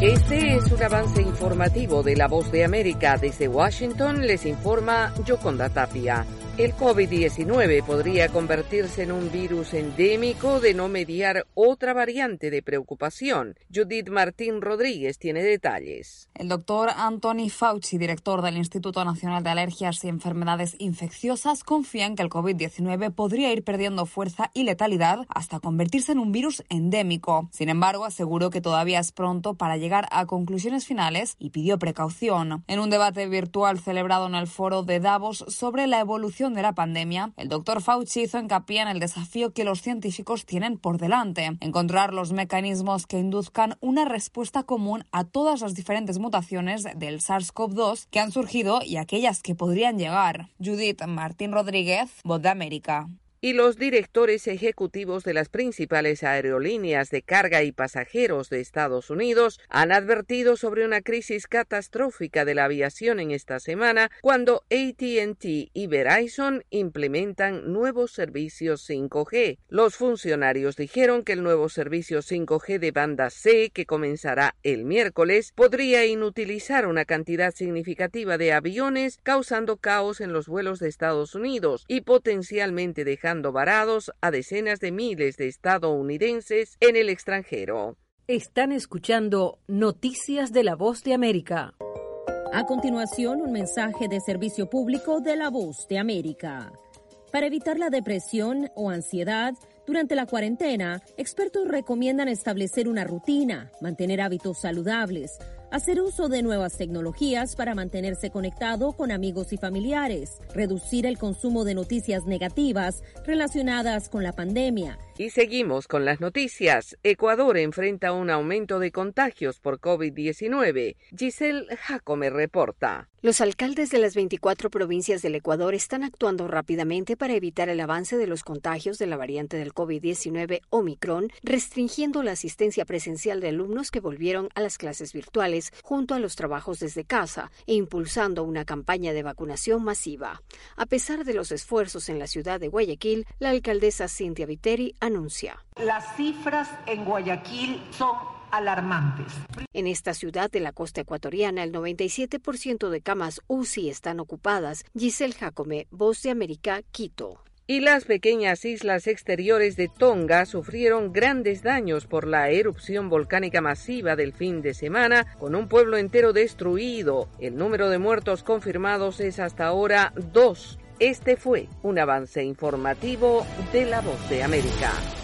Este es un avance informativo de La Voz de América. Desde Washington les informa Yoconda Tapia. El COVID-19 podría convertirse en un virus endémico de no mediar otra variante de preocupación. Judith Martín Rodríguez tiene detalles. El doctor Anthony Fauci, director del Instituto Nacional de Alergias y Enfermedades Infecciosas, confía en que el COVID-19 podría ir perdiendo fuerza y letalidad hasta convertirse en un virus endémico. Sin embargo, aseguró que todavía es pronto para llegar a conclusiones finales y pidió precaución. En un debate virtual celebrado en el foro de Davos sobre la evolución de la pandemia, el doctor Fauci hizo hincapié en el desafío que los científicos tienen por delante: encontrar los mecanismos que induzcan una respuesta común a todas las diferentes mutaciones del SARS-CoV-2 que han surgido y aquellas que podrían llegar. Judith Martín Rodríguez, Voz de América. Y los directores ejecutivos de las principales aerolíneas de carga y pasajeros de Estados Unidos han advertido sobre una crisis catastrófica de la aviación en esta semana cuando AT&T y Verizon implementan nuevos servicios 5G. Los funcionarios dijeron que el nuevo servicio 5G de banda C, que comenzará el miércoles, podría inutilizar una cantidad significativa de aviones, causando caos en los vuelos de Estados Unidos y potencialmente dejando varados a decenas de miles de estadounidenses en el extranjero. Están escuchando Noticias de La Voz de América. A continuación, un mensaje de servicio público de La Voz de América. Para evitar la depresión o ansiedad, durante la cuarentena, expertos recomiendan establecer una rutina, mantener hábitos saludables, hacer uso de nuevas tecnologías para mantenerse conectado con amigos y familiares, reducir el consumo de noticias negativas relacionadas con la pandemia. Y seguimos con las noticias. Ecuador enfrenta un aumento de contagios por COVID-19. Giselle Jacome reporta. Los alcaldes de las 24 provincias del Ecuador están actuando rápidamente para evitar el avance de los contagios de la variante del COVID-19 Omicron, restringiendo la asistencia presencial de alumnos que volvieron a las clases virtuales junto a los trabajos desde casa e impulsando una campaña de vacunación masiva. A pesar de los esfuerzos en la ciudad de Guayaquil, la alcaldesa Cintia Viteri anuncia: las cifras en Guayaquil son alarmantes. En esta ciudad de la costa ecuatoriana, el 97% de camas UCI están ocupadas. Giselle Jacome, Voz de América, Quito. Y las pequeñas islas exteriores de Tonga sufrieron grandes daños por la erupción volcánica masiva del fin de semana, con un pueblo entero destruido. El número de muertos confirmados es hasta ahora 2. Este fue un avance informativo de La Voz de América.